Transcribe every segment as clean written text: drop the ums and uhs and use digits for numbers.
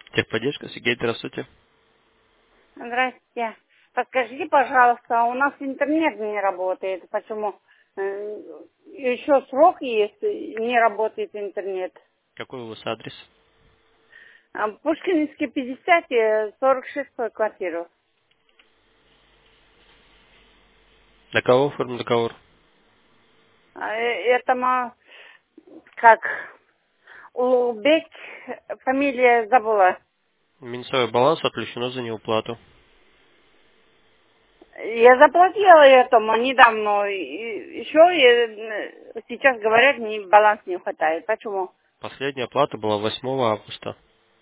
Техподдержка, Сергей, здравствуйте. Здрасте. Подскажите, пожалуйста, у нас интернет не работает. Почему? Еще срок есть, не работает интернет. Какой у вас адрес? Пушкинский 50, 46 квартиру. На кого оформлен договор? Это как Улубек, фамилия забыла. Минусовой баланс отключено за неуплату. Я заплатила этому недавно. Еще сейчас говорят, баланс не хватает. Почему? Последняя оплата была 8 августа.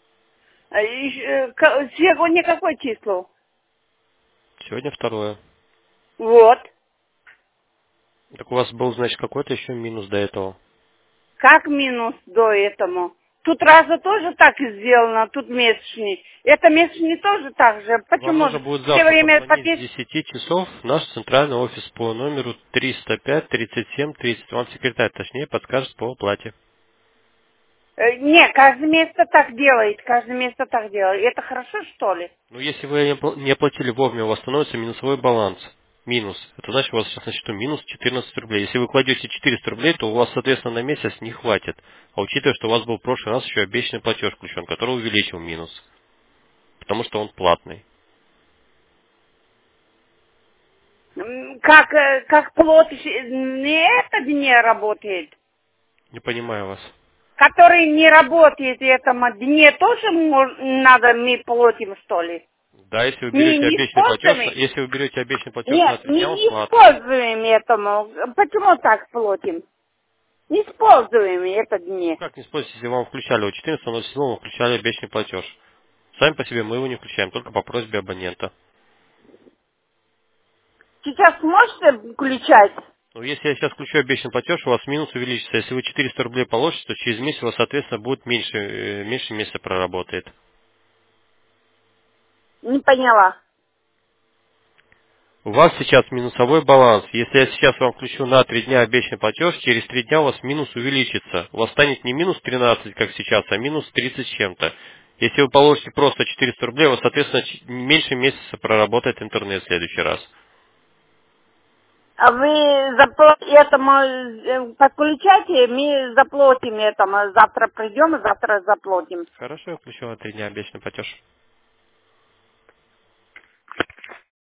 Сегодня какое число? Сегодня второе. Вот. Так у вас был, значит, какой-то еще минус до этого. Как минус до этому? Тут раза тоже так и сделано, тут месячный. Это месячный тоже так же. Вам Почему нужно будет все завтра время позвонить с 10 часов в наш центральный офис по номеру 305 37 30. Вам секретарь, точнее, подскажет по оплате. Не, каждое место так делает, каждое место так делает. Это хорошо, что ли? Ну, если вы не оплатили вовремя, у вас становится минусовой баланс. Минус. Это значит, у вас сейчас на счету минус 14 рублей. Если вы кладете 400 рублей, то у вас, соответственно, на месяц не хватит. А учитывая, что у вас был в прошлый раз еще обещанный платеж включен, который увеличил минус. Потому что он платный. Как плод не это не работает. Не понимаю вас. Который не работает этому дне тоже надо мы платим, что ли? Да, если вы берете Не обещанный платеж, используем. если вы берете обещанный платеж на Нет, 3 дня, он не платный. используем этому. Почему так платим? Не используем это Ну дни. как не спорить, если вам включали у 14.07, вы включали обещанный платеж. Сами по себе мы его не включаем, только по просьбе абонента. Сейчас сможете включать? Ну, если я сейчас включу обещанный платеж, у вас минус увеличится. Если вы 400 рублей положите, то через месяц у вас, соответственно, будет меньше месяца проработает. Не поняла. У вас сейчас минусовой баланс. Если я сейчас вам включу на 3 дня обещанный платеж, через 3 дня у вас минус увеличится. У вас станет не минус 13, как сейчас, а минус 30 с чем-то. Если вы положите просто 400 рублей, у вас, соответственно, меньше месяца проработает интернет в следующий раз. А вы этому подключайте, мы заплатим этому. Завтра придем и завтра заплатим. Хорошо, я включу на 3 дня обещанный платеж.